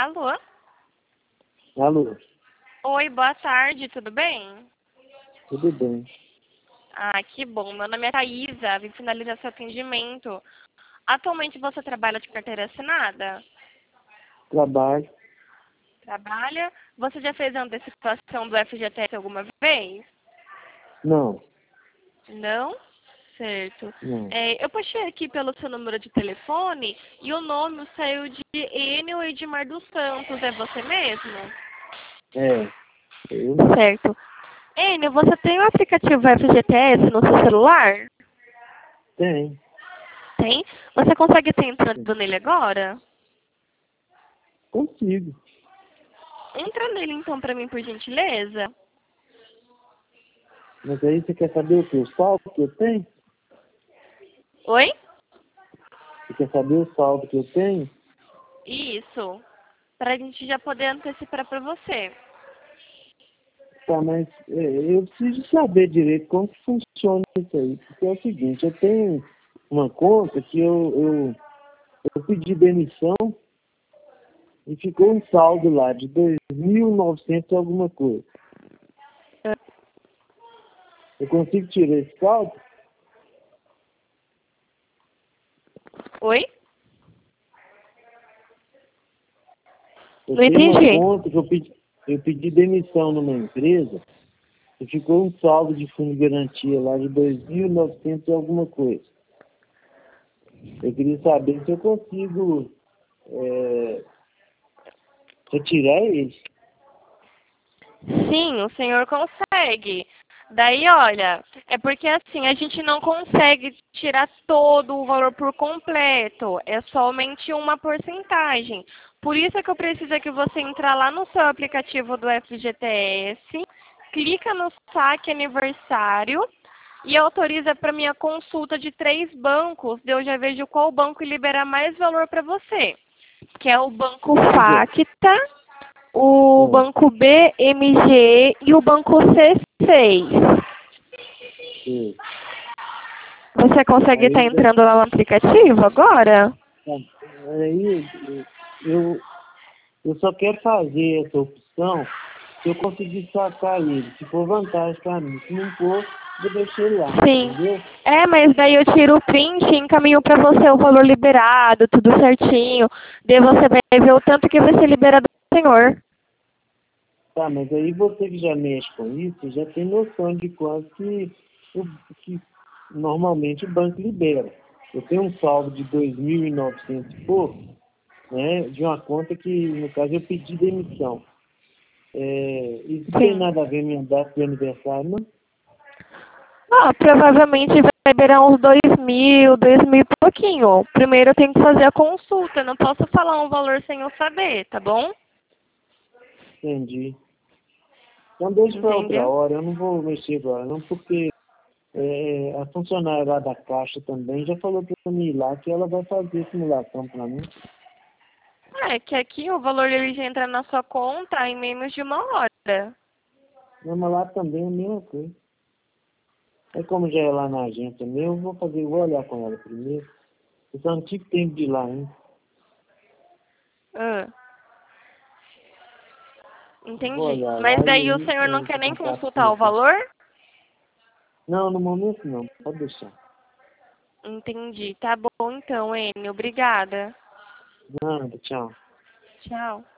Alô? Alô, Oi, boa tarde, tudo bem? tudo bem? Ah, que bom. Meu nome é Thaisa, vim finalizar seu atendimento. Atualmente você trabalha de carteira assinada? Trabalho? Trabalha? Você já fez a antecipação do FGTS alguma vez? Não, Não? Certo. não. Eu puxei aqui pelo seu número de telefone e o nome saiu de Enio Edmar dos Santos. É você mesmo? É, eu não Certo. Enio, você tem o aplicativo FGTS no seu celular? tenho. Tem? Você consegue estar entrando nele agora? Consigo. Entra nele então para mim, por gentileza. Mas aí você quer saber o que? O saldo que eu tenho? Oi? Você quer saber o saldo que eu tenho? Isso. Para a gente já poder antecipar para você. Tá, mas eu preciso saber direito como que funciona isso aí. Porque é o seguinte, eu tenho uma conta que eu pedi demissão e ficou um saldo lá de 2.900 e alguma coisa. Eu consigo tirar esse saldo? Oi? Eu Não tenho uma entendi. conta que eu pedi demissão numa empresa e ficou um saldo de fundo de garantia lá de 2.900 e alguma coisa. Eu queria saber se eu consigo retirar ele. Sim, o senhor consegue. Daí, olha, é porque assim, a gente não consegue tirar todo o valor por completo, é somente uma porcentagem. Por isso é que eu preciso que você entrar lá no seu aplicativo do FGTS, clica no saque aniversário e autoriza para minha consulta de 3 bancos, daí eu já vejo qual banco libera mais valor para você, que é o Banco Pois é. Facta, o Ah, banco BMG e o banco C6. sim. Você consegue estar Aí, entrando lá no aplicativo agora? aí eu só quero fazer essa opção se eu conseguir sacar ele. Se for vantagem para mim. Se não for, eu deixo ele lá. Sim. Entendeu? É, mas daí eu tiro o print e encaminho para você o valor liberado, tudo certinho. Daí você vai ver o tanto que vai ser liberado do senhor. Tá, mas aí você que já mexe com isso, já tem noção de quanto que normalmente o banco libera. Eu tenho um saldo de 2.900 e pouco, né, de uma conta que, no caso, eu pedi demissão. Isso não tem Sim. nada a ver com minha data de aniversário, não? Ah, provavelmente vai liberar uns 2.000, 2.000 e pouquinho. Primeiro eu tenho que fazer a consulta, não posso falar um valor sem eu saber, tá bom? Entendi. Então deixa para outra Entendeu? hora, eu não vou mexer agora, não, porque a funcionária lá da Caixa também já falou para mim ir lá que ela vai fazer simulação para mim. É que aqui o valor ele já entra na sua conta em menos de 1 hora. Mas lá também é a mesma coisa. Aí como já é lá na agência mesmo, vou olhar com ela primeiro. Eu só não tive tempo de ir lá ainda. Ah, Vou entendi. olhar Mas lá e daí o aí senhor eu não entro quer em nem contato com consultar o você. valor? Não, no momento não, pode deixar. Entendi. Tá bom então, Enio. Obrigada. Nada, tchau. Tchau.